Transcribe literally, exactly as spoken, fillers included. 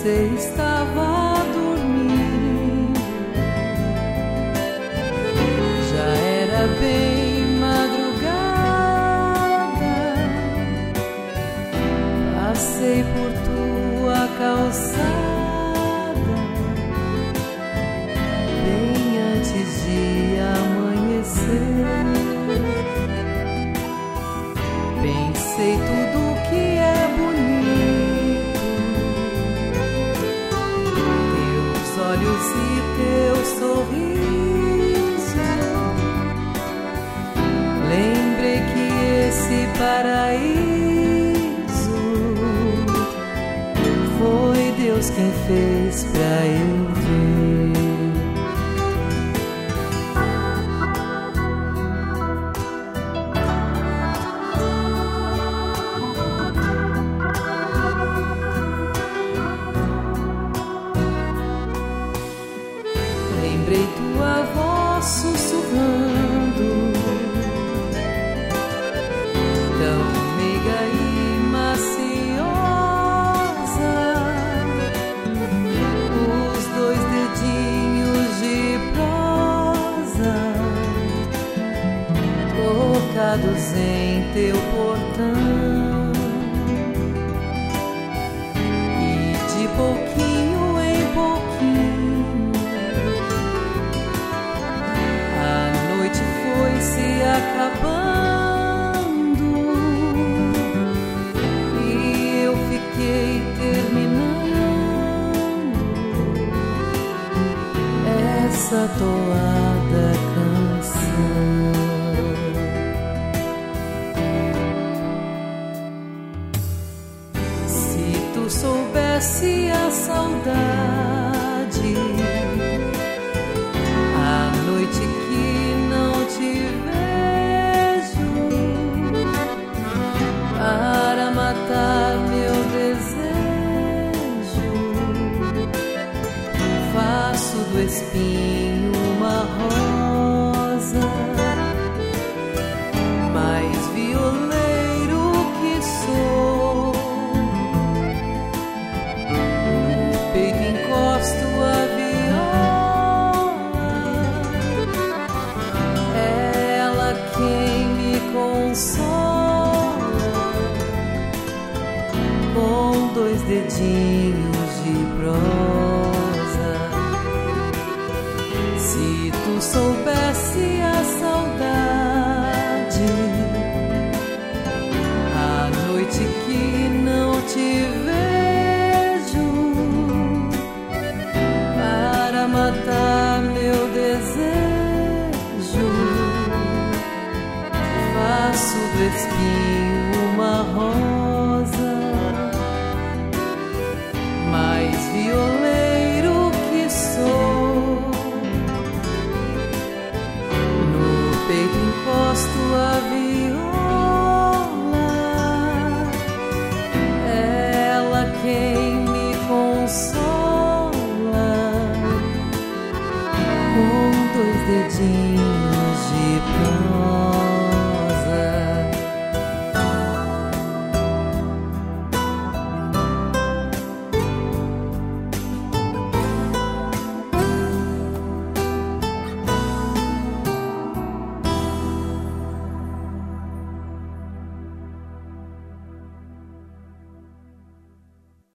você estava dormindo. Já era bem madrugada. Passei por tua calçada bem antes de amanhecer. Pensei tudo que é bonito, teus olhos e teu sorriso. Lembrei que esse paraíso foi Deus quem fez pra eu ver. Lembrei tua voz sussurrando, tão meiga e maciosa. Os dois dedinhos de prosa tocados em teu portão, e de pouquinho em pouquinho se acabando, e eu fiquei terminando essa toada canção. Se tu soubesse a saudade, a noite que não te vejo, para matar meu desejo, faço do espinho uma rosa. Mais violeiro que sou, no peito encosto a viola, quem me consola com dois dedinhos de prosa. Se tu soubesse a saudade, a noite que não te vejo, para matar meu desejo, faço do espinho